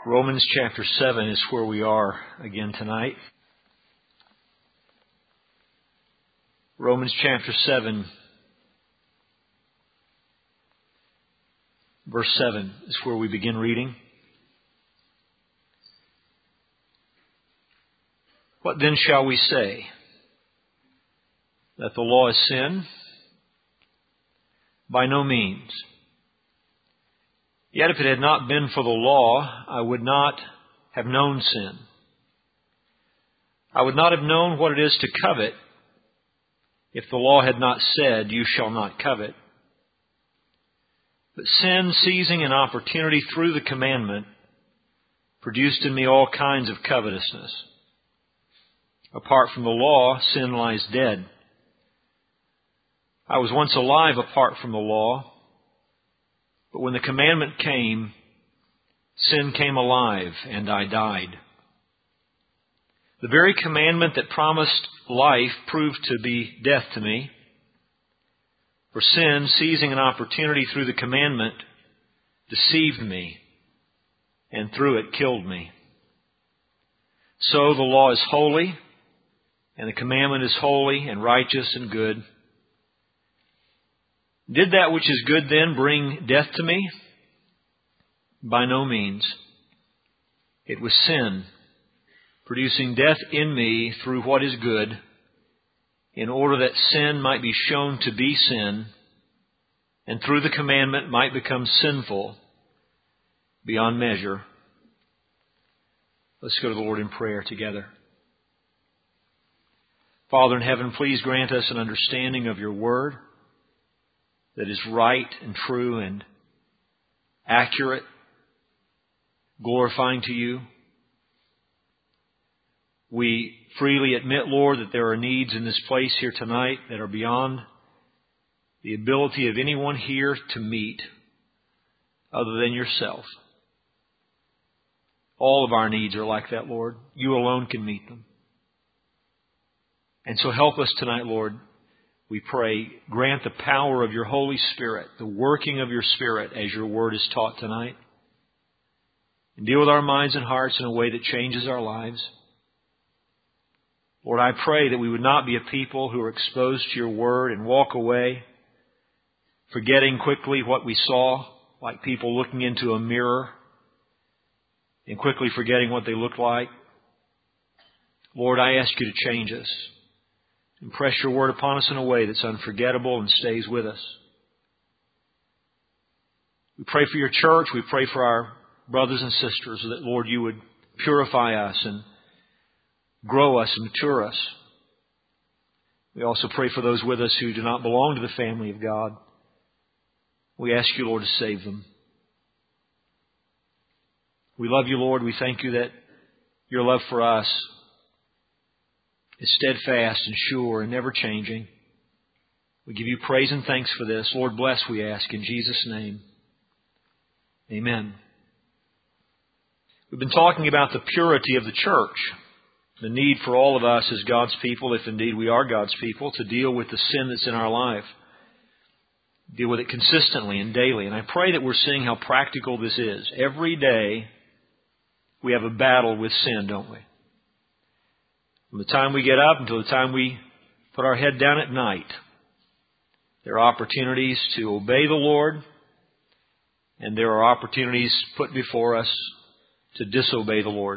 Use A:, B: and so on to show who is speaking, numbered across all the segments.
A: Romans chapter 7 is where we are again tonight. Romans chapter 7, verse 7 is where we begin reading. What then shall we say? That the law is sin? By no means. Yet if it had not been for the law, I would not have known sin. I would not have known what it is to covet if the law had not said, "You shall not covet." But sin, seizing an opportunity through the commandment, produced in me all kinds of covetousness. Apart from the law, sin lies dead. I was once alive apart from the law, but when the commandment came, sin came alive and I died. The very commandment that promised life proved to be death to me. For sin, seizing an opportunity through the commandment, deceived me and through it killed me. So the law is holy and the commandment is holy and righteous and good. Did that which is good then bring death to me? By no means. It was sin, producing death in me through what is good, in order that sin might be shown to be sin, and through the commandment might become sinful beyond measure. Let's go to the Lord in prayer together. Father in heaven, please grant us an understanding of your word that is right and true and accurate, glorifying to you. We freely admit, Lord, that there are needs in this place here tonight that are beyond the ability of anyone here to meet other than yourself. All of our needs are like that, Lord. You alone can meet them. And so help us tonight, Lord. We pray, grant the power of your Holy Spirit, the working of your Spirit as your word is taught tonight. And deal with our minds and hearts in a way that changes our lives. Lord, I pray that we would not be a people who are exposed to your word and walk away, forgetting quickly what we saw, like people looking into a mirror and quickly forgetting what they look like. Lord, I ask you to change us. Impress your word upon us in a way that's unforgettable and stays with us. We pray for your church. We pray for our brothers and sisters that, Lord, you would purify us and grow us and mature us. We also pray for those with us who do not belong to the family of God. We ask you, Lord, to save them. We love you, Lord. We thank you that your love for us is steadfast and sure and never changing. We give you praise and thanks for this. Lord, bless, we ask, in Jesus' name. Amen. We've been talking about the purity of the church, the need for all of us as God's people, if indeed we are God's people, to deal with the sin that's in our life. Deal with it consistently and daily. And I pray that we're seeing how practical this is. Every day we have a battle with sin, don't we? From the time we get up until the time we put our head down at night, there are opportunities to obey the Lord, and there are opportunities put before us to disobey the Lord.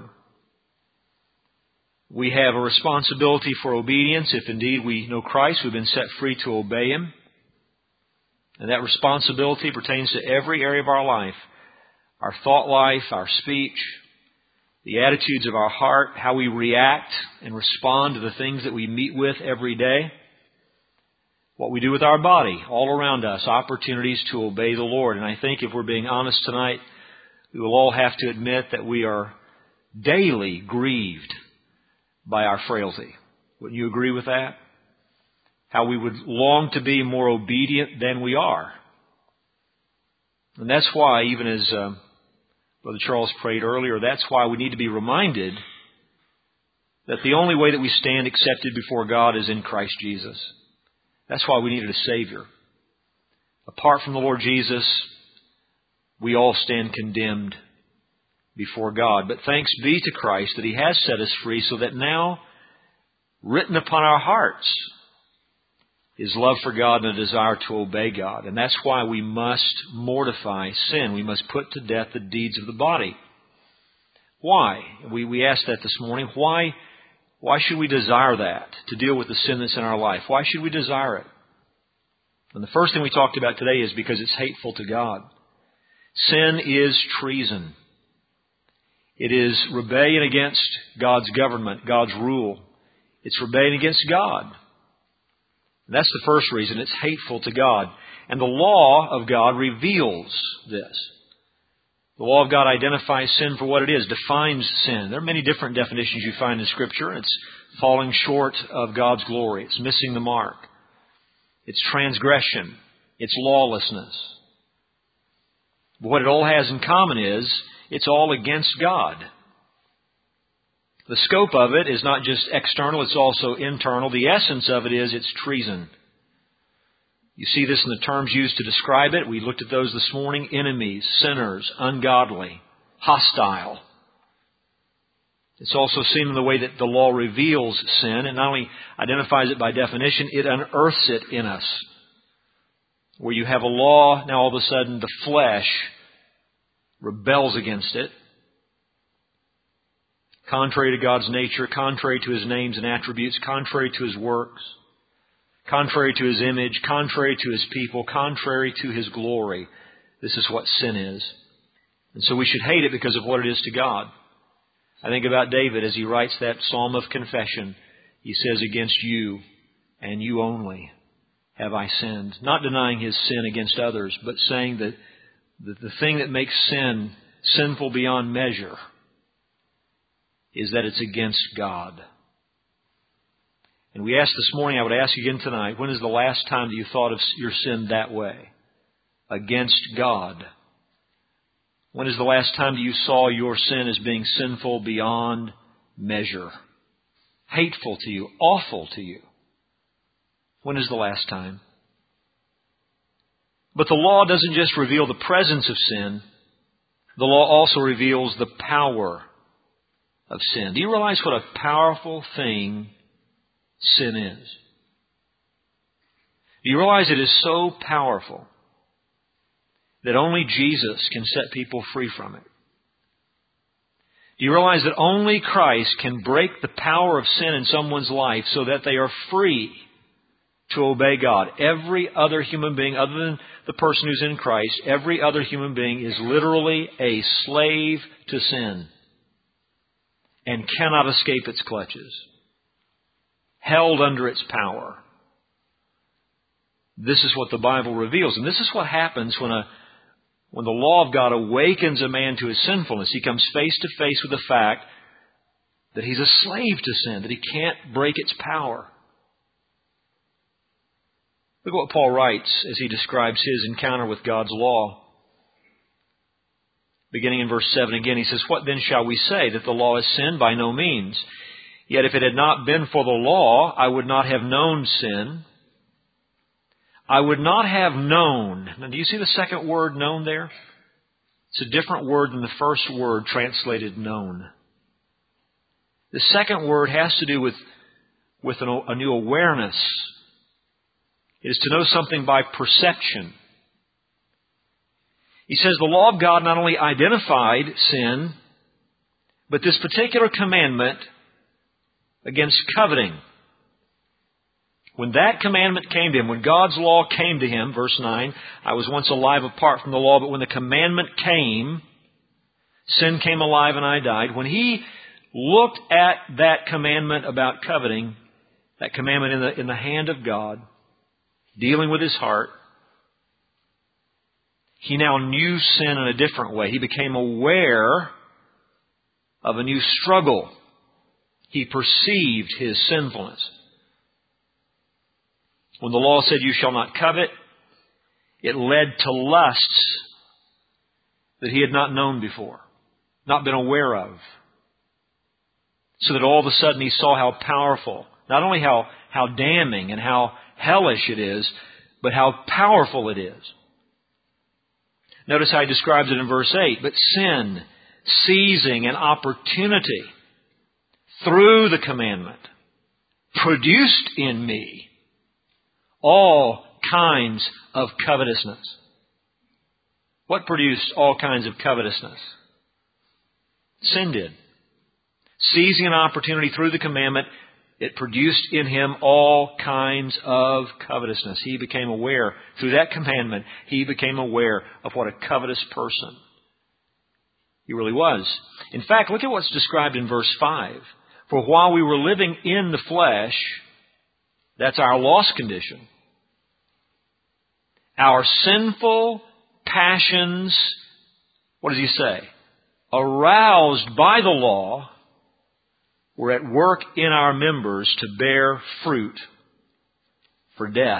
A: We have a responsibility for obedience. If indeed we know Christ, we've been set free to obey Him. And that responsibility pertains to every area of our life. Our thought life, our speech, the attitudes of our heart, how we react and respond to the things that we meet with every day. What we do with our body, all around us, opportunities to obey the Lord. And I think if we're being honest tonight, we will all have to admit that we are daily grieved by our frailty. Wouldn't you agree with that? How we would long to be more obedient than we are. And that's why, even as Brother Charles prayed earlier, that's why we need to be reminded that the only way that we stand accepted before God is in Christ Jesus. That's why we needed a Savior. Apart from the Lord Jesus, we all stand condemned before God. But thanks be to Christ that He has set us free, so that now, written upon our hearts, is love for God and a desire to obey God. And that's why we must mortify sin. We must put to death the deeds of the body. Why? We asked that this morning. Why should we desire that, to deal with the sin that's in our life? Why should we desire it? And the first thing we talked about today is because it's hateful to God. Sin is treason. It is rebellion against God's government, God's rule. It's rebellion against God. That's the first reason. It's hateful to God. And the law of God reveals this. The law of God identifies sin for what it is, defines sin. There are many different definitions you find in Scripture. It's falling short of God's glory. It's missing the mark. It's transgression. It's lawlessness. But what it all has in common is it's all against God. The scope of it is not just external, it's also internal. The essence of it is it's treason. You see this in the terms used to describe it. We looked at those this morning. Enemies, sinners, ungodly, hostile. It's also seen in the way that the law reveals sin. It not only identifies it by definition, it unearths it in us. Where you have a law, now all of a sudden the flesh rebels against it. Contrary to God's nature, contrary to His names and attributes, contrary to His works, contrary to His image, contrary to His people, contrary to His glory. This is what sin is. And so we should hate it because of what it is to God. I think about David as he writes that psalm of confession. He says, against you and you only have I sinned. Not denying his sin against others, but saying that the thing that makes sin sinful beyond measure is that it's against God. And we asked this morning, I would ask again tonight, when is the last time that you thought of your sin that way? Against God. When is the last time that you saw your sin as being sinful beyond measure? Hateful to you, awful to you. When is the last time? But the law doesn't just reveal the presence of sin. The law also reveals the power of sin. Do you realize what a powerful thing sin is? Do you realize it is so powerful that only Jesus can set people free from it? Do you realize that only Christ can break the power of sin in someone's life so that they are free to obey God? Every other human being other than the person who's in Christ, every other human being is literally a slave to sin and cannot escape its clutches, held under its power. This is what the Bible reveals. And this is what happens when the law of God awakens a man to his sinfulness. He comes face to face with the fact that he's a slave to sin, that he can't break its power. Look at what Paul writes as he describes his encounter with God's law. Beginning in verse 7 again, he says, "What then shall we say? That the law is sin? By no means. Yet if it had not been for the law, I would not have known sin. I would not have known." Now, do you see the second word, known, there? It's a different word than the first word translated known. The second word has to do with a new awareness. It is to know something by perception. He says the law of God not only identified sin, but this particular commandment against coveting. When that commandment came to him, when God's law came to him, verse 9, "I was once alive apart from the law, but when the commandment came, sin came alive and I died." When he looked at that commandment about coveting, that commandment in the hand of God, dealing with his heart, he now knew sin in a different way. He became aware of a new struggle. He perceived his sinfulness. When the law said, "You shall not covet," it led to lusts that he had not known before, not been aware of. So that all of a sudden he saw how powerful, not only how damning and how hellish it is, but how powerful it is. Notice how he describes it in verse 8. "But sin, seizing an opportunity through the commandment, produced in me all kinds of covetousness. What produced all kinds of covetousness? Sin did. Seizing an opportunity through the commandment, it produced in him all kinds of covetousness. He became aware, through that commandment, he became aware of what a covetous person he really was. In fact, look at what's described in verse 5. For while we were living in the flesh, that's our lost condition, our sinful passions, what does he say? Aroused by the law, were at work in our members to bear fruit for death.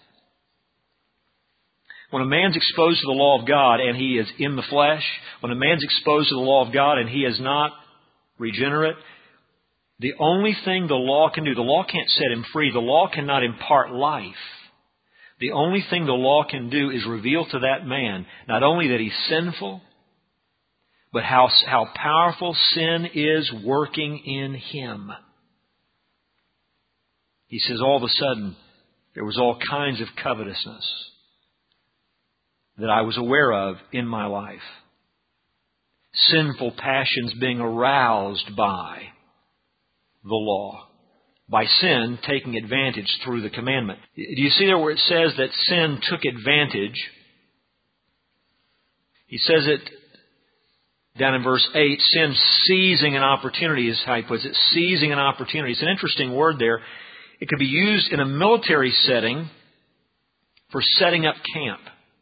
A: When a man's exposed to the law of God and he is in the flesh, when a man's exposed to the law of God and he is not regenerate, the only thing the law can do, the law can't set him free, the law cannot impart life. The only thing the law can do is reveal to that man not only that he's sinful, but how powerful sin is working in him. He says all of a sudden there was all kinds of covetousness that I was aware of in my life. Sinful passions being aroused by the law. By sin taking advantage through the commandment. Do you see there where it says that sin took advantage? He says it down in verse 8, sin seizing an opportunity is how he puts it. Seizing an opportunity. It's an interesting word there. It could be used in a military setting for setting up camp.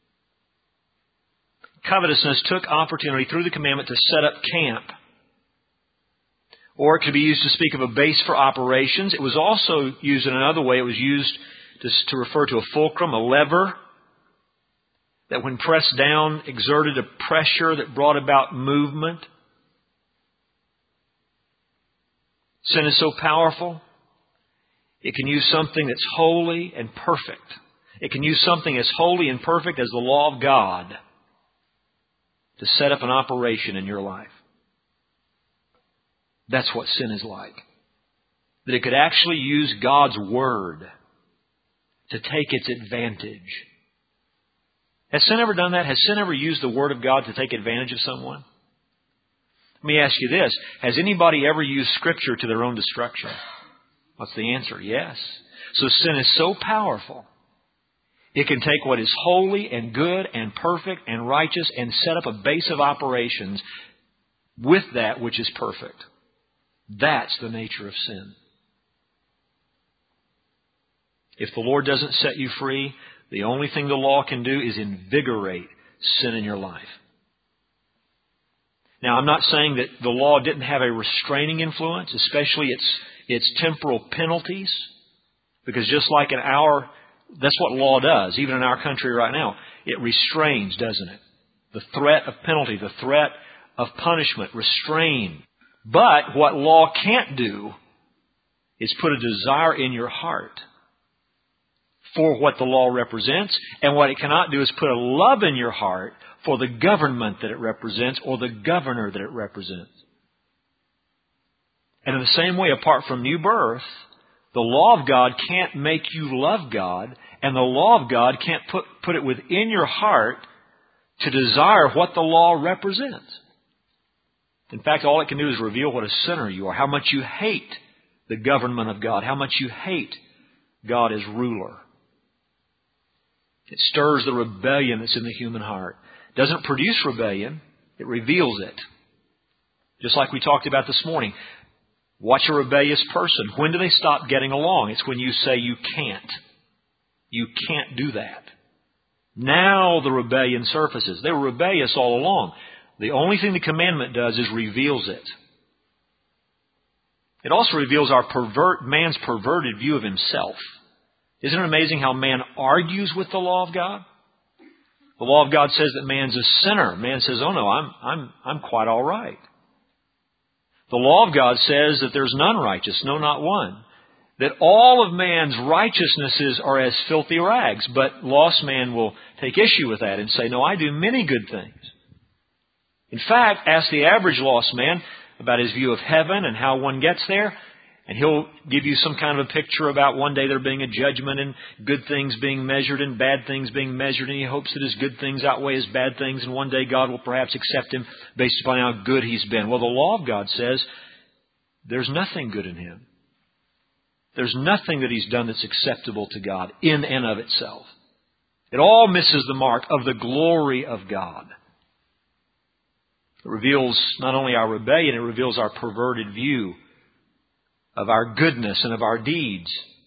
A: Covetousness took opportunity through the commandment to set up camp. Or it could be used to speak of a base for operations. It was also used in another way. It was used to refer to a fulcrum, a lever, that when pressed down exerted a pressure that brought about movement. Sin is so powerful, it can use something that's holy and perfect. It can use something as holy and perfect as the law of God to set up an operation in your life. That's what sin is like. That it could actually use God's Word to take its advantage. Has sin ever done that? Has sin ever used the Word of God to take advantage of someone? Let me ask you this. Has anybody ever used Scripture to their own destruction? What's the answer? Yes. So sin is so powerful, it can take what is holy and good and perfect and righteous and set up a base of operations with that which is perfect. That's the nature of sin. If the Lord doesn't set you free, the only thing the law can do is invigorate sin in your life. Now, I'm not saying that the law didn't have a restraining influence, especially its temporal penalties, because just like that's what law does, even in our country right now. It restrains, doesn't it? The threat of penalty, the threat of punishment, restrain. But what law can't do is put a desire in your heart for what the law represents. And what it cannot do is put a love in your heart for the government that it represents or the governor that it represents. And in the same way, apart from new birth, the law of God can't make you love God, and the law of God can't put it within your heart to desire what the law represents. In fact, all it can do is reveal what a sinner you are, how much you hate the government of God, how much you hate God as ruler. It stirs the rebellion that's in the human heart. It doesn't produce rebellion, it reveals it. Just like we talked about this morning. Watch a rebellious person. When do they stop getting along? It's when you say you can't. You can't do that. Now the rebellion surfaces. They were rebellious all along. The only thing the commandment does is reveals it. It also reveals man's perverted view of himself. Isn't it amazing how man argues with the law of God? The law of God says that man's a sinner. Man says, "Oh no, I'm quite all right." The law of God says that there's none righteous, no, not one. That all of man's righteousnesses are as filthy rags. But lost man will take issue with that and say, "No, I do many good things." In fact, ask the average lost man about his view of heaven and how one gets there, and he'll give you some kind of a picture about one day there being a judgment and good things being measured and bad things being measured, and he hopes that his good things outweigh his bad things, and one day God will perhaps accept him based upon how good he's been. Well, the law of God says there's nothing good in him. There's nothing that he's done that's acceptable to God in and of itself. It all misses the mark of the glory of God. It reveals not only our rebellion, it reveals our perverted view of our goodness and of our deeds.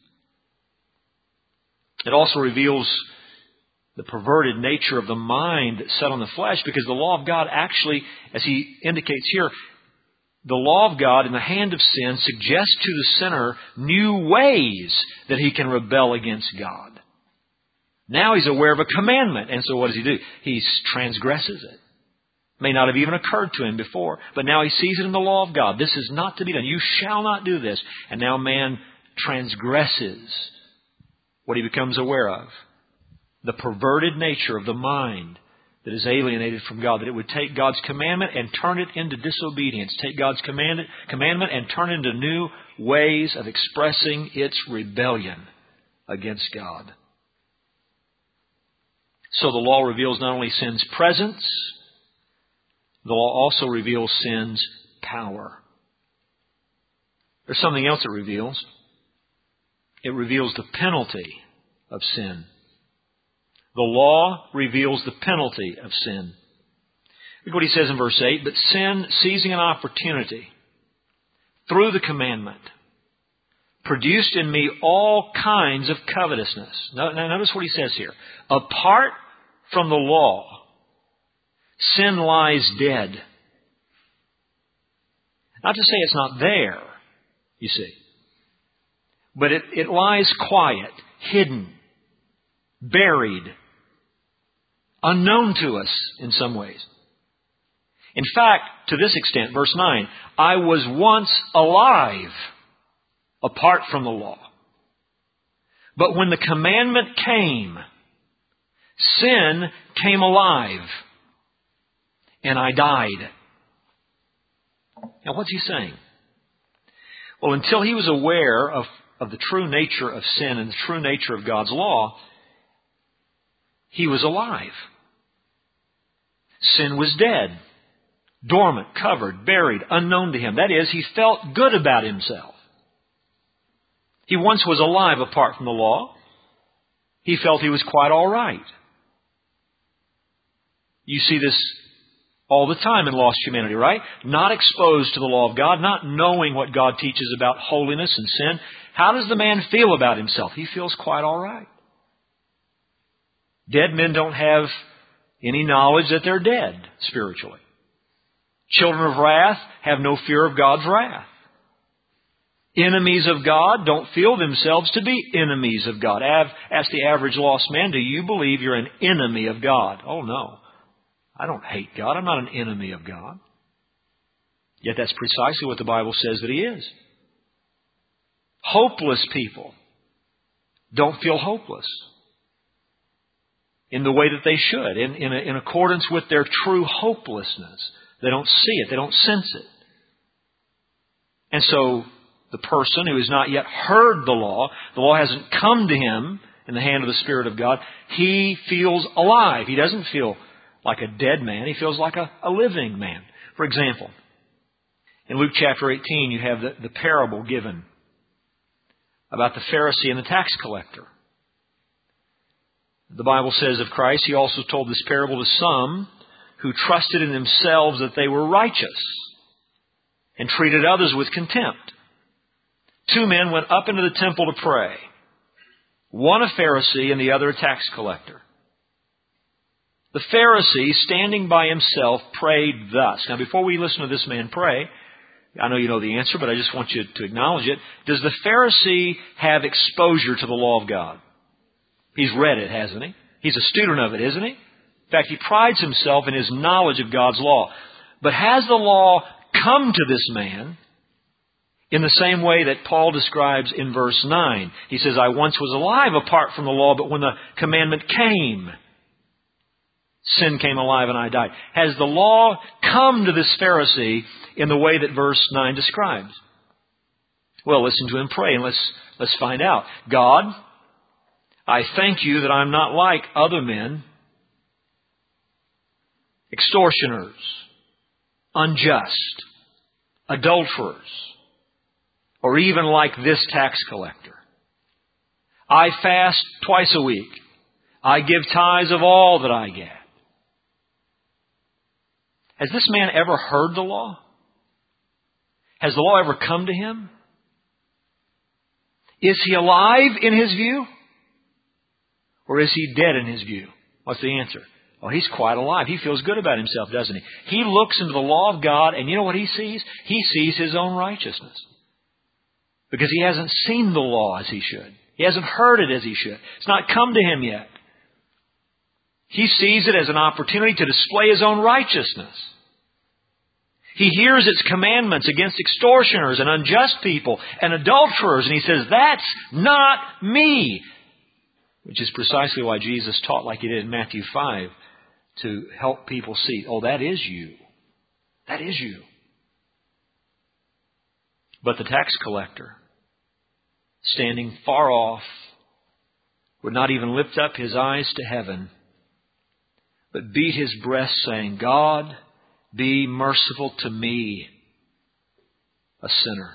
A: It also reveals the perverted nature of the mind that's set on the flesh, because the law of God actually, as he indicates here, the law of God in the hand of sin suggests to the sinner new ways that he can rebel against God. Now he's aware of a commandment, and so what does he do? He transgresses it. May not have even occurred to him before, but now he sees it in the law of God. This is not to be done. You shall not do this. And now man transgresses what he becomes aware of. The perverted nature of the mind that is alienated from God. That it would take God's commandment and turn it into disobedience. Take God's commandment and turn it into new ways of expressing its rebellion against God. So the law reveals not only sin's presence, the law also reveals sin's power. There's something else it reveals. It reveals the penalty of sin. The law reveals the penalty of sin. Look what he says in verse 8. But sin, seizing an opportunity through the commandment, produced in me all kinds of covetousness. Now notice what he says here. Apart from the law, sin lies dead. Not to say it's not there, you see. But it lies quiet, hidden, buried, unknown to us in some ways. In fact, to this extent, verse 9, I was once alive apart from the law. But when the commandment came, sin came alive. And I died. Now what's he saying? Well, until he was aware of the true nature of sin and the true nature of God's law, he was alive. Sin was dead, dormant, covered, buried, unknown to him. That is, he felt good about himself. He once was alive apart from the law. He felt he was quite all right. You see this all the time in lost humanity, right? Not exposed to the law of God, not knowing what God teaches about holiness and sin. How does the man feel about himself? He feels quite all right. Dead men don't have any knowledge that they're dead spiritually. Children of wrath have no fear of God's wrath. Enemies of God don't feel themselves to be enemies of God. Ask the average lost man, do you believe you're an enemy of God? Oh no. I don't hate God. I'm not an enemy of God. Yet that's precisely what the Bible says that he is. Hopeless people don't feel hopeless in the way that they should, in accordance with their true hopelessness. They don't see it. They don't sense it. And so the person who has not yet heard the law hasn't come to him in the hand of the Spirit of God, he feels alive. He doesn't feel like a dead man. He feels like a living man. For example, in Luke chapter 18, you have the parable given about the Pharisee and the tax collector. The Bible says of Christ, he also told this parable to some who trusted in themselves that they were righteous and treated others with contempt. Two men went up into the temple to pray. One a Pharisee and the other a tax collector. The Pharisee, standing by himself, prayed thus. Now, before we listen to this man pray, I know you know the answer, but I just want you to acknowledge it. Does the Pharisee have exposure to the law of God? He's read it, hasn't he? He's a student of it, isn't he? In fact, he prides himself in his knowledge of God's law. But has the law come to this man in the same way that Paul describes in verse 9? He says, I once was alive apart from the law, but when the commandment came, Sin came alive and I died. Has the law come to this Pharisee in the way that verse 9 describes? Well, listen to him pray and let's find out. God, I thank you that I'm not like other men, extortioners, unjust, adulterers, or even like this tax collector. I fast twice a week. I give tithes of all that I get. Has this man ever heard the law? Has the law ever come to him? Is he alive in his view? Or is he dead in his view? What's the answer? Oh, he's quite alive. He feels good about himself, doesn't he? He looks into the law of God, and you know what he sees? He sees his own righteousness. Because he hasn't seen the law as he should. He hasn't heard it as he should. It's not come to him yet. He sees it as an opportunity to display his own righteousness. He hears its commandments against extortioners and unjust people and adulterers, and he says, that's not me. Which is precisely why Jesus taught like he did in Matthew 5 to help people see, oh, that is you. That is you. But the tax collector, standing far off, would not even lift up his eyes to heaven, but beat his breast, saying, God, be merciful to me, a sinner.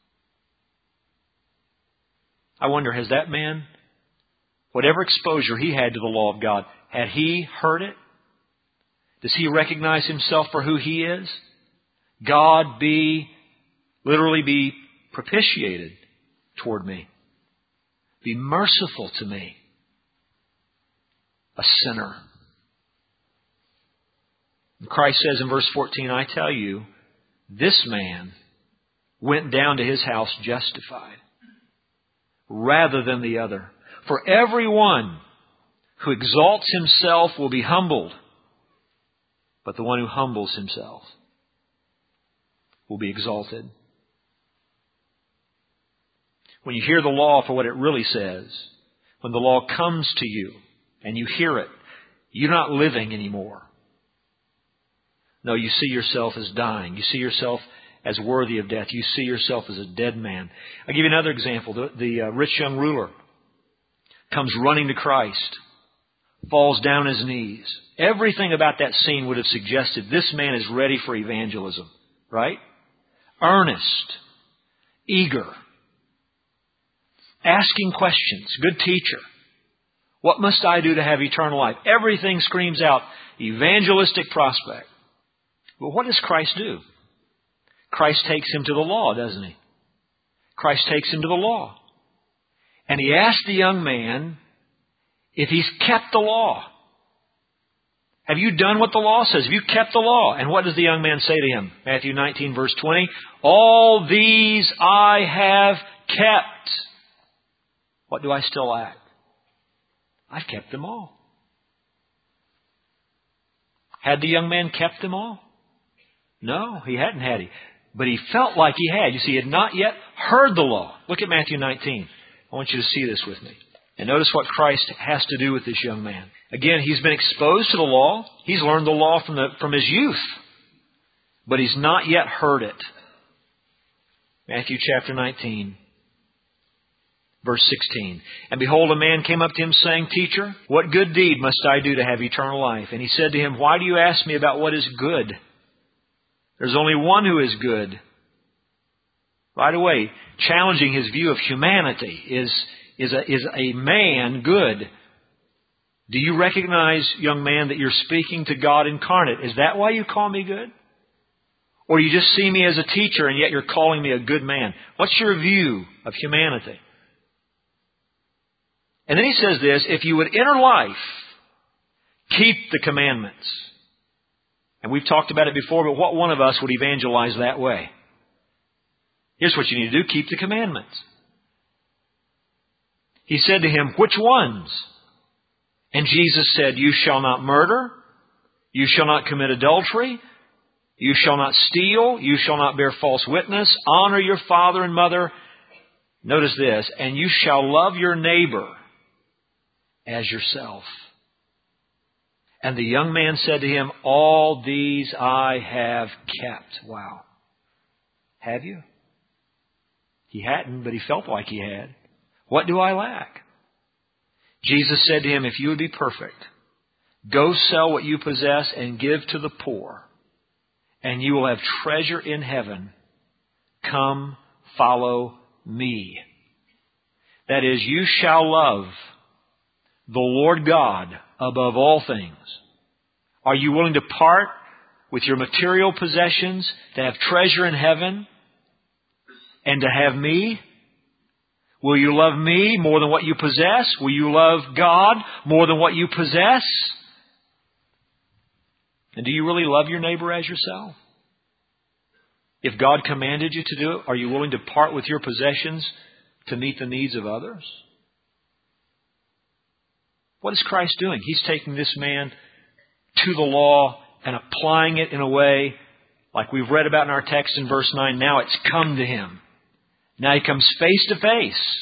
A: I wonder, has that man, whatever exposure he had to the law of God, had he heard it? Does he recognize himself for who he is? God literally be propitiated toward me. Be merciful to me, a sinner. And Christ says in verse 14, I tell you, this man went down to his house justified rather than the other. For everyone who exalts himself will be humbled, but the one who humbles himself will be exalted. When you hear the law for what it really says, when the law comes to you and you hear it, you're not living anymore. No, you see yourself as dying. You see yourself as worthy of death. You see yourself as a dead man. I'll give you another example. The rich young ruler comes running to Christ, falls down on his knees. Everything about that scene would have suggested this man is ready for evangelism, right? Earnest, eager, asking questions. Good teacher. What must I do to have eternal life? Everything screams out evangelistic prospect. But what does Christ do? Christ takes him to the law, doesn't he? Christ takes him to the law. And he asks the young man if he's kept the law. Have you done what the law says? Have you kept the law? And what does the young man say to him? Matthew 19, verse 20. All these I have kept. What do I still lack? I've kept them all. Had the young man kept them all? No, he hadn't, had he? But he felt like he had. You see, he had not yet heard the law. Look at Matthew 19. I want you to see this with me. And notice what Christ has to do with this young man. Again, he's been exposed to the law. He's learned the law from his youth. But he's not yet heard it. Matthew chapter 19, verse 16. And behold, a man came up to him saying, Teacher, what good deed must I do to have eternal life? And he said to him, Why do you ask me about what is good? There's only one who is good. Right away, challenging his view of humanity. Is a man good? Do you recognize, young man, that you're speaking to God incarnate? Is that why you call me good? Or you just see me as a teacher and yet you're calling me a good man? What's your view of humanity? And then he says this, if you would enter life, keep the commandments. And we've talked about it before, but what one of us would evangelize that way? Here's what you need to do. Keep the commandments. He said to him, which ones? And Jesus said, you shall not murder. You shall not commit adultery. You shall not steal. You shall not bear false witness. Honor your father and mother. Notice this. And you shall love your neighbor as yourself. And the young man said to him, all these I have kept. Wow. Have you? He hadn't, but he felt like he had. What do I lack? Jesus said to him, if you would be perfect, go sell what you possess and give to the poor, and you will have treasure in heaven. Come, follow me. That is, you shall love the Lord God above all things. Are you willing to part with your material possessions to have treasure in heaven and to have me? Will you love me more than what you possess? Will you love God more than what you possess? And do you really love your neighbor as yourself? If God commanded you to do it, are you willing to part with your possessions to meet the needs of others? What is Christ doing? He's taking this man to the law and applying it in a way like we've read about in our text in verse 9. Now it's come to him. Now he comes face to face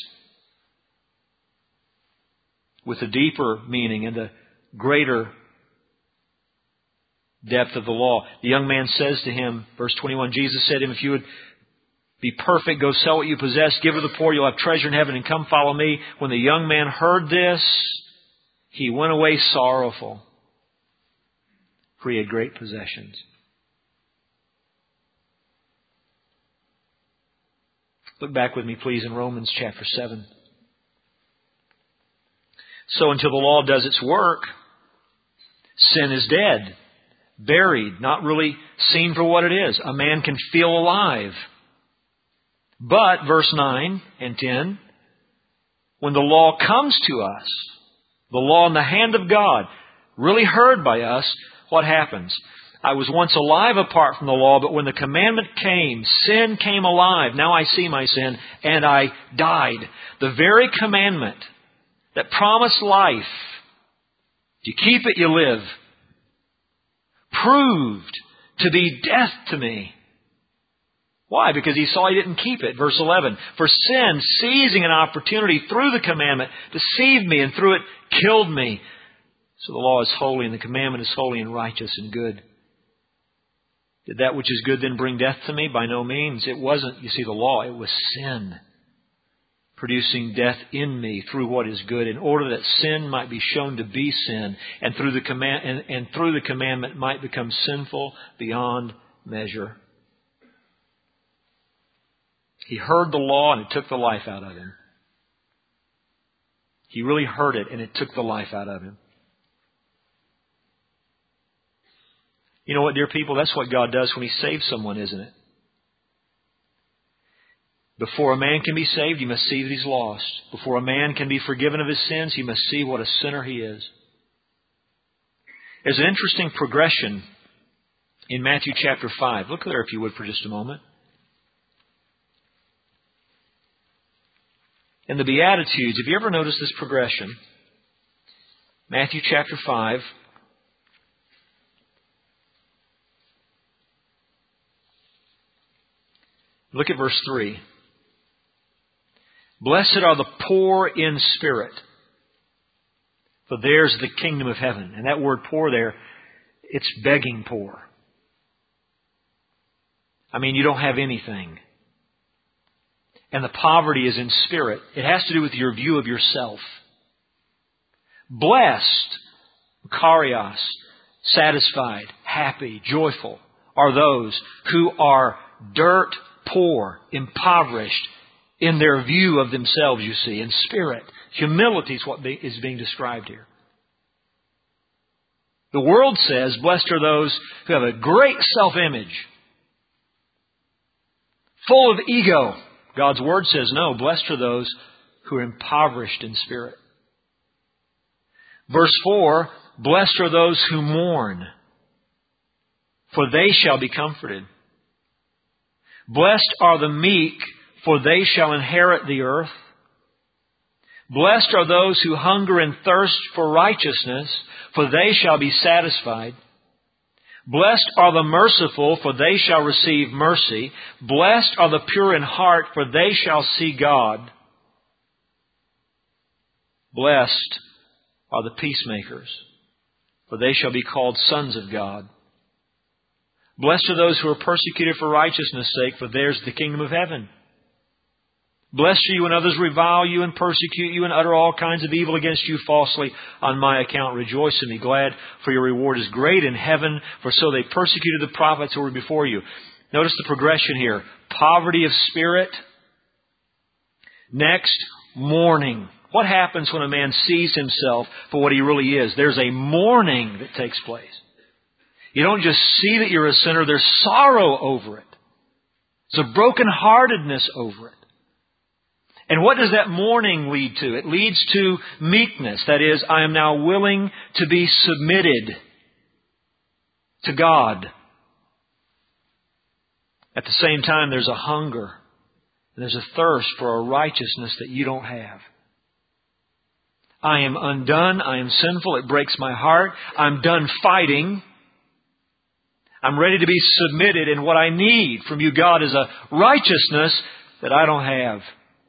A: with the deeper meaning and the greater depth of the law. The young man says to him, verse 21, Jesus said to him, if you would be perfect, go sell what you possess, give to the poor, you'll have treasure in heaven, and come follow me. When the young man heard this, he went away sorrowful, for he had great possessions. Look back with me, please, in Romans chapter 7. So until the law does its work, sin is dead, buried, not really seen for what it is. A man can feel alive. But, verse 9 and 10, when the law comes to us, the law in the hand of God, really heard by us, what happens? I was once alive apart from the law, but when the commandment came, sin came alive. Now I see my sin, and I died. The very commandment that promised life, if you keep it, you live, proved to be death to me. Why? Because he saw he didn't keep it. Verse 11, for sin, seizing an opportunity through the commandment, deceived me, and through it killed me. So the law is holy, and the commandment is holy and righteous and good. Did that which is good then bring death to me? By no means. It wasn't, you see, the law. It was sin producing death in me through what is good, in order that sin might be shown to be sin, and through the commandment might become sinful beyond measure. He heard the law and it took the life out of him. He really heard it and it took the life out of him. You know what, dear people? That's what God does when He saves someone, isn't it? Before a man can be saved, you must see that he's lost. Before a man can be forgiven of his sins, you must see what a sinner he is. There's an interesting progression in Matthew chapter 5. Look there if you would for just a moment. In the Beatitudes, have you ever noticed this progression? Matthew chapter 5. Look at verse 3. Blessed are the poor in spirit, for theirs is the kingdom of heaven. And that word poor there, it's begging poor. I mean, you don't have anything. And the poverty is in spirit. It has to do with your view of yourself. Blessed, makarios, satisfied, happy, joyful, are those who are dirt poor, impoverished in their view of themselves, you see, in spirit. Humility is what is being described here. The world says, blessed are those who have a great self-image, full of ego. God's Word says, no, blessed are those who are impoverished in spirit. Verse 4, blessed are those who mourn, for they shall be comforted. Blessed are the meek, for they shall inherit the earth. Blessed are those who hunger and thirst for righteousness, for they shall be satisfied. Blessed are the merciful, for they shall receive mercy. Blessed are the pure in heart, for they shall see God. Blessed are the peacemakers, for they shall be called sons of God. Blessed are those who are persecuted for righteousness' sake, for theirs is the kingdom of heaven. Blessed are you when others revile you and persecute you and utter all kinds of evil against you falsely on my account. Rejoice and be glad, for your reward is great in heaven, for so they persecuted the prophets who were before you. Notice the progression here. Poverty of spirit. Next, mourning. What happens when a man sees himself for what he really is? There's a mourning that takes place. You don't just see that you're a sinner, there's sorrow over it. There's a brokenheartedness over it. And what does that mourning lead to? It leads to meekness. That is, I am now willing to be submitted to God. At the same time, there's a hunger and there's a thirst for a righteousness that you don't have. I am undone. I am sinful. It breaks my heart. I'm done fighting. I'm ready to be submitted. And what I need from you, God, is a righteousness that I don't have.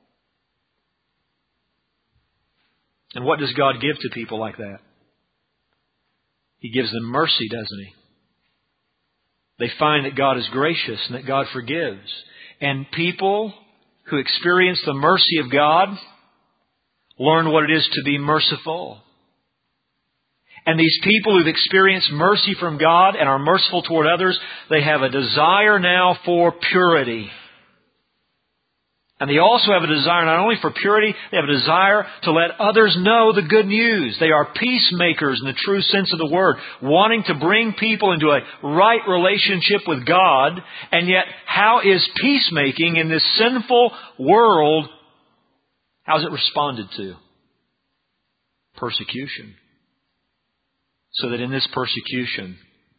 A: And what does God give to people like that? He gives them mercy, doesn't He? They find that God is gracious and that God forgives. And people who experience the mercy of God learn what it is to be merciful. And these people who've experienced mercy from God and are merciful toward others, they have a desire now for purity. And they also have a desire not only for purity, they have a desire to let others know the good news. They are peacemakers in the true sense of the word, wanting to bring people into a right relationship with God. And yet, how is peacemaking in this sinful world, how is it responded to? Persecution. So that in this persecution,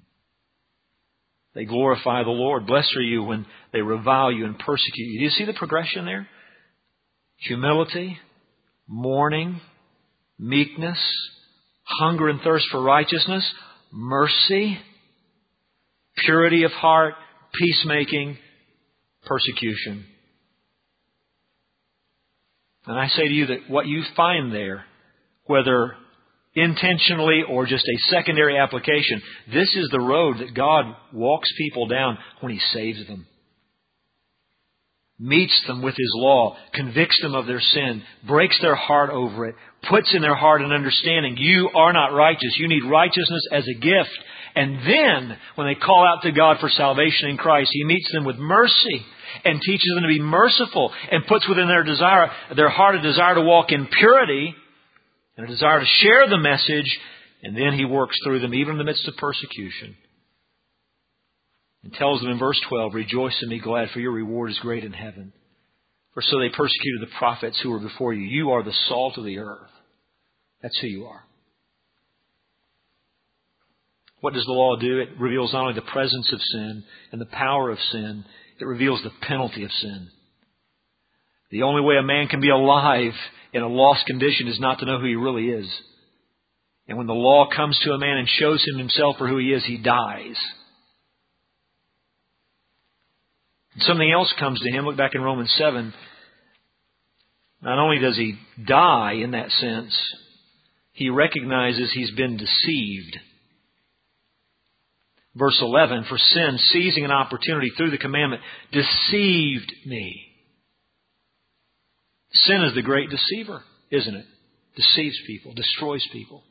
A: they glorify the Lord. Blessed are you when they revile you and persecute you. Do you see the progression there? Humility, mourning, meekness, hunger and thirst for righteousness, mercy, purity of heart, peacemaking, persecution. And I say to you that what you find there, whether intentionally or just a secondary application, this is the road that God walks people down when He saves them. Meets them with His law, convicts them of their sin, breaks their heart over it, puts in their heart an understanding. You are not righteous. You need righteousness as a gift. And then, when they call out to God for salvation in Christ, He meets them with mercy and teaches them to be merciful and puts within their heart a desire to walk in purity and a desire to share the message, and then He works through them even in the midst of persecution. And tells them in verse 12, rejoice and be glad, for your reward is great in heaven. For so they persecuted the prophets who were before you. You are the salt of the earth. That's who you are. What does the law do? It reveals not only the presence of sin and the power of sin, it reveals the penalty of sin. The only way a man can be alive in a lost condition is not to know who he really is. And when the law comes to a man and shows him himself for who he is, he dies. And something else comes to him. Look back in Romans 7. Not only does he die in that sense, he recognizes he's been deceived. Verse 11, for sin, seizing an opportunity through the commandment, deceived me. Sin is the great deceiver, isn't it? Deceives people, destroys people.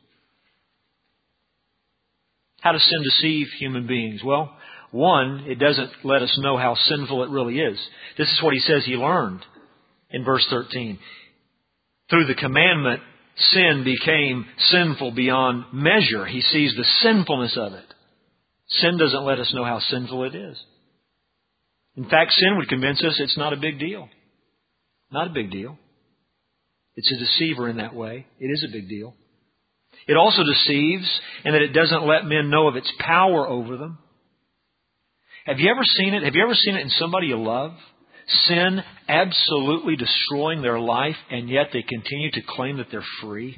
A: How does sin deceive human beings? Well, one, it doesn't let us know how sinful it really is. This is what he says he learned in verse 13. Through the commandment, sin became sinful beyond measure. He sees the sinfulness of it. Sin doesn't let us know how sinful it is. In fact, sin would convince us it's not a big deal. Not a big deal. It's a deceiver in that way. It is a big deal. It also deceives in that it doesn't let men know of its power over them. Have you ever seen it? Have you ever seen it in somebody you love? Sin absolutely destroying their life, and yet they continue to claim that they're free.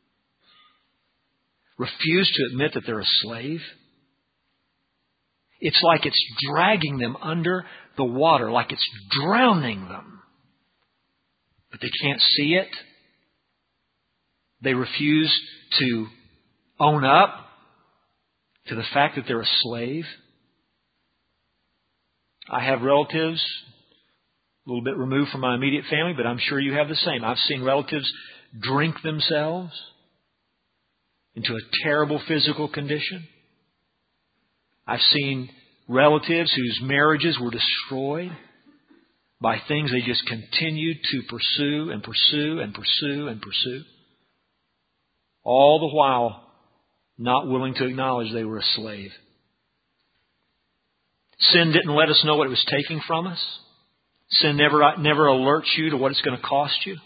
A: Refuse to admit that they're a slave. It's like it's dragging them under the water, like it's drowning them. But they can't see it. They refuse to own up. to the fact that they're a slave. I have relatives a little bit removed from my immediate family, but I'm sure you have the same. I've seen relatives drink themselves into a terrible physical condition. I've seen relatives whose marriages were destroyed by things they just continued to pursue and pursue and pursue and pursue. All the while not willing to acknowledge they were a slave. Sin didn't let us know what it was taking from us. Sin never alerts you to what it's going to cost you.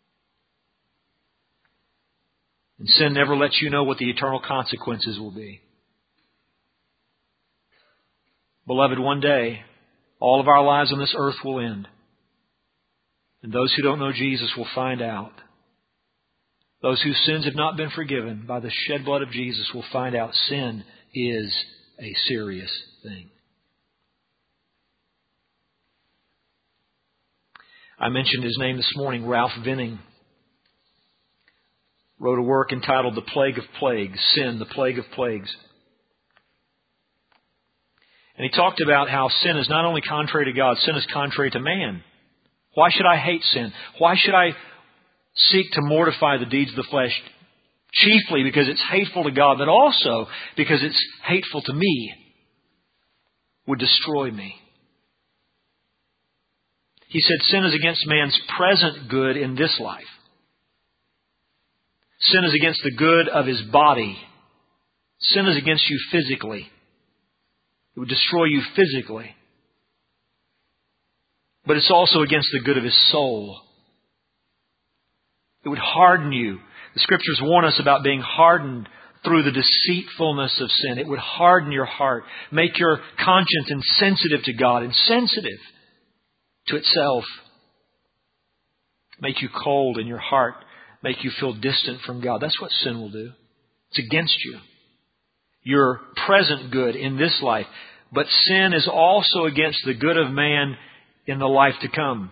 A: And sin never lets you know what the eternal consequences will be. Beloved, one day, all of our lives on this earth will end. And those who don't know Jesus will find out. Those whose sins have not been forgiven by the shed blood of Jesus will find out sin is a serious thing. I mentioned his name this morning, Ralph Venning. Wrote a work entitled The Plague of Plagues, Sin, the Plague of Plagues. And he talked about how sin is not only contrary to God, sin is contrary to man. Why should I hate sin? Why should I seek to mortify the deeds of the flesh? Chiefly because it's hateful to God, but also because it's hateful to me, would destroy me. He said sin is against man's present good in this life. Sin is against the good of his body. Sin is against you physically. It would destroy you physically. But it's also against the good of his soul. It would harden you. The Scriptures warn us about being hardened through the deceitfulness of sin. It would harden your heart, make your conscience insensitive to God, insensitive to itself, make you cold in your heart, make you feel distant from God. That's what sin will do. It's against you. Your present good in this life. But sin is also against the good of man in the life to come.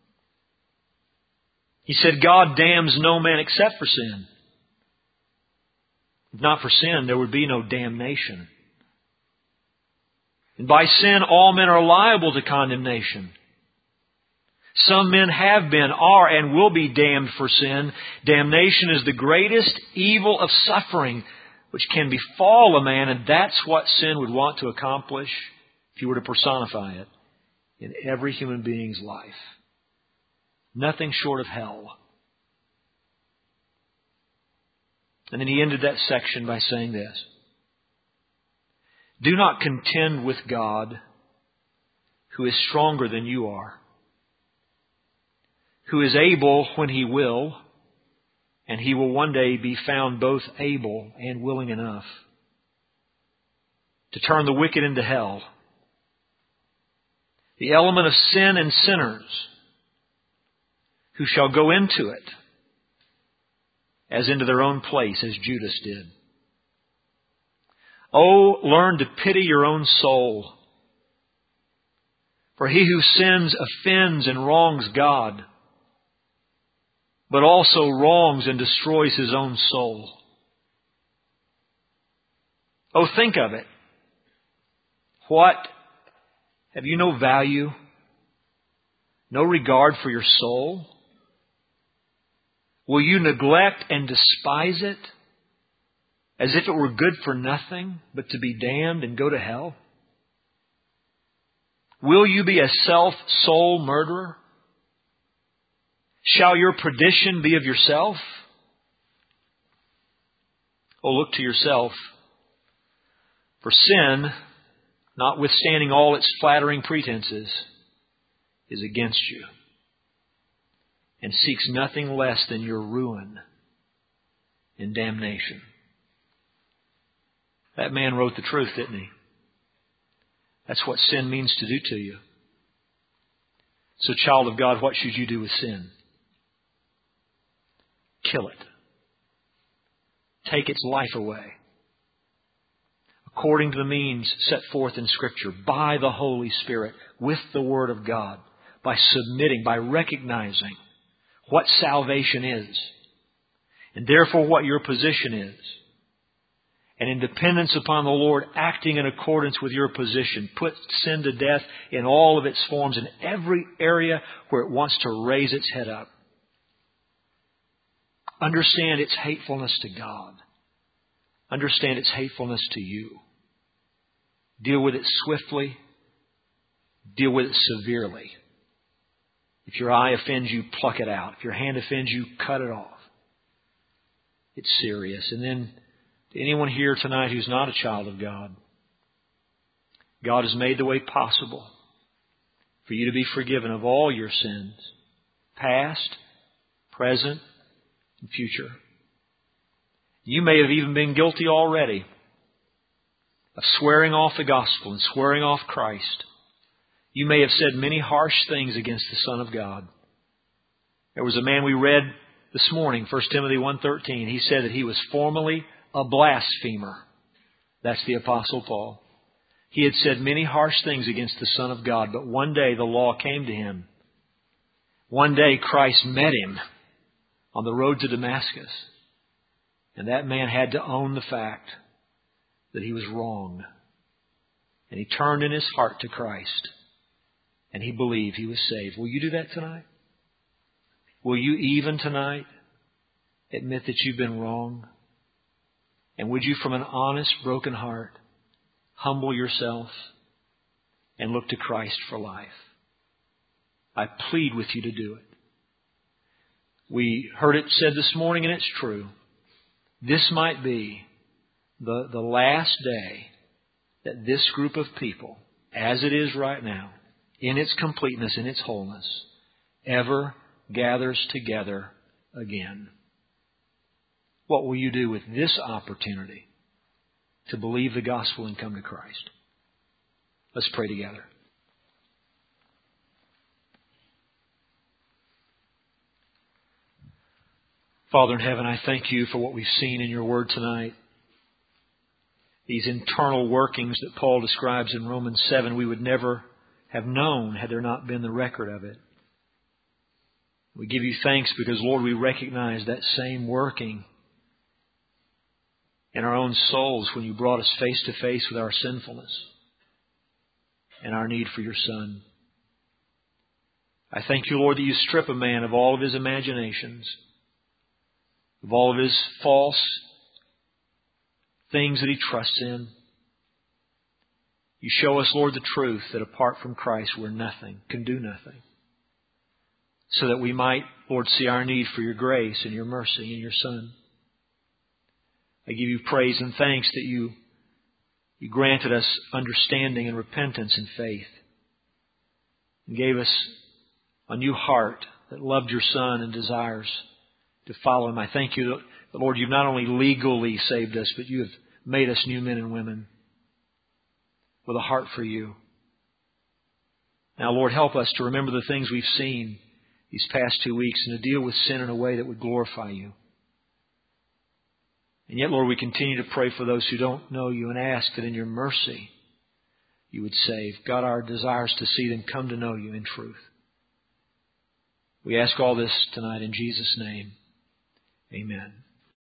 A: He said God damns no man except for sin. If not for sin, there would be no damnation. And by sin, all men are liable to condemnation. Some men have been, are, and will be damned for sin. Damnation is the greatest evil of suffering which can befall a man, and that's what sin would want to accomplish, if you were to personify it, in every human being's life. Nothing short of hell. And then he ended that section by saying this: do not contend with God, who is stronger than you are, who is able when He will, and He will one day be found both able and willing enough to turn the wicked into hell, the element of sin and sinners, who shall go into it as into their own place, as Judas did. Oh, learn to pity your own soul. For he who sins offends and wrongs God, but also wrongs and destroys his own soul. Oh, think of it. What? Have you no value? No regard for your soul? Will you neglect and despise it as if it were good for nothing but to be damned and go to hell? Will you be a self-soul murderer? Shall your perdition be of yourself? Oh, look to yourself. For sin, notwithstanding all its flattering pretenses, is against you and seeks nothing less than your ruin and damnation. That man wrote the truth, didn't he? That's what sin means to do to you. So, child of God, what should you do with sin? Kill it. Take its life away. According to the means set forth in Scripture, by the Holy Spirit, with the Word of God, by submitting, by recognizing what salvation is, and therefore what your position is, and in dependence upon the Lord, acting in accordance with your position. Put sin to death in all of its forms, in every area where it wants to raise its head up. Understand its hatefulness to God. Understand its hatefulness to you. Deal with it swiftly. Deal with it severely. If your eye offends you, pluck it out. If your hand offends you, cut it off. It's serious. And then, to anyone here tonight who's not a child of God, God has made the way possible for you to be forgiven of all your sins, past, present, and future. You may have even been guilty already of swearing off the gospel and swearing off Christ. You may have said many harsh things against the Son of God. There was a man we read this morning, 1 Timothy 1:13. He said that he was formerly a blasphemer. That's the Apostle Paul. He had said many harsh things against the Son of God, but one day the law came to him. One day Christ met him on the road to Damascus. And that man had to own the fact that he was wrong. And he turned in his heart to Christ. And he believed he was saved. Will you do that tonight? Will you even tonight admit that you've been wrong? And would you, from an honest, broken heart, humble yourself and look to Christ for life? I plead with you to do it. We heard it said this morning, and it's true. This might be the last day that this group of people, as it is right now, in its completeness, in its wholeness, ever gathers together again. What will you do with this opportunity to believe the gospel and come to Christ? Let's pray together. Father in heaven, I thank you for what we've seen in your word tonight. These internal workings that Paul describes in Romans 7, we would never have known had there not been the record of it. We give you thanks because, Lord, we recognize that same working in our own souls when you brought us face to face with our sinfulness and our need for your Son. I thank you, Lord, that you strip a man of all of his imaginations, of all of his false things that he trusts in. You show us, Lord, the truth that apart from Christ we're nothing, can do nothing. So that we might, Lord, see our need for your grace and your mercy in your Son. I give you praise and thanks that you granted us understanding and repentance and faith. And gave us a new heart that loved your Son and desires to follow Him. I thank you that, Lord, you've not only legally saved us, but you have made us new men and women with a heart for you. Now, Lord, help us to remember the things we've seen these past 2 weeks and to deal with sin in a way that would glorify you. And yet, Lord, we continue to pray for those who don't know you and ask that in your mercy you would save. God, our desire is to see them come to know you in truth. We ask all this tonight in Jesus' name. Amen.